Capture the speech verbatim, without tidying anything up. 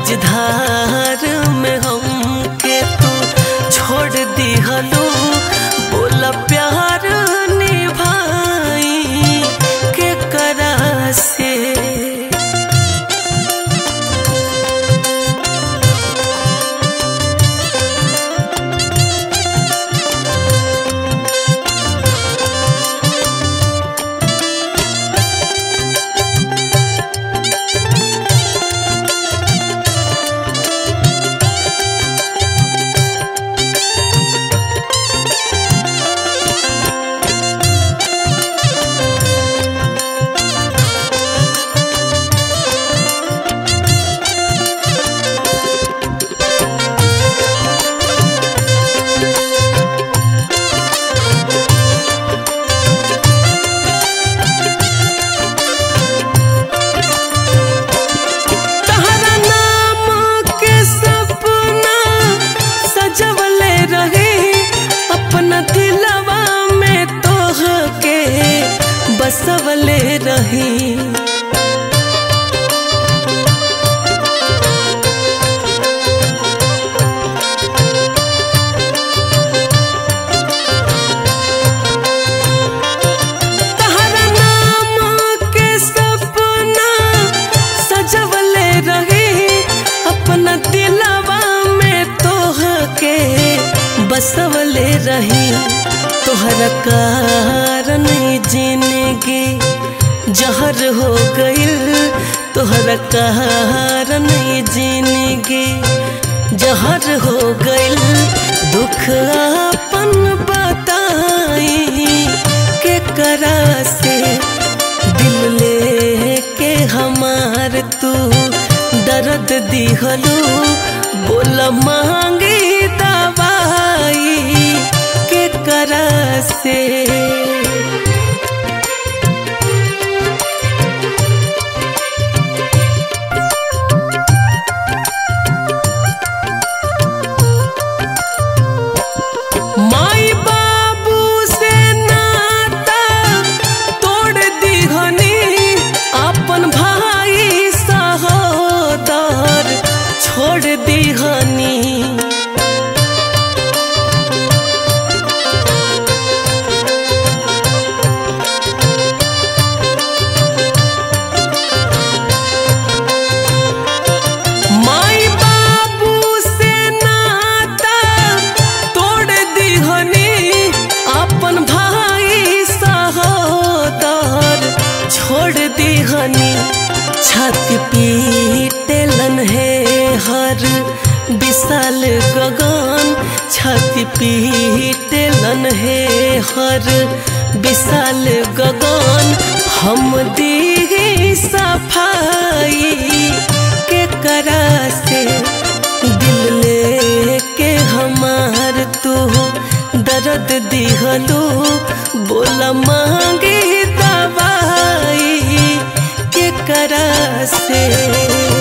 मझधार में हमके तू छोड़ दिहलू। बोला प्यार निभाई के करा से। बसवले रही तहरा नाम के सपना सजवले रही। अपना दिलवा में तोह के बसवले रही। तोहरा कारण जिंदगी जहर हो गइल। तोहरा कारण जिंदगी जहर हो गइल। दुख अपन बताई के करा से। दिल ले के हमार तू दर्द दिहलू। बोला मांगी दवाई के करा से। माई बाबू से नाता तोड़ दिहनी। अपन भाई सहोदर छोड़ दिहनी। छोड़ दिहनी छाती पीटेलन है हर विशाल गगन। छाती पीटेलन है हर विशाल गगन। हम दी सफाई के करा से। दिल ले के हमार तू दर्द दिहलू। बोला मांगे दवाई के करा से।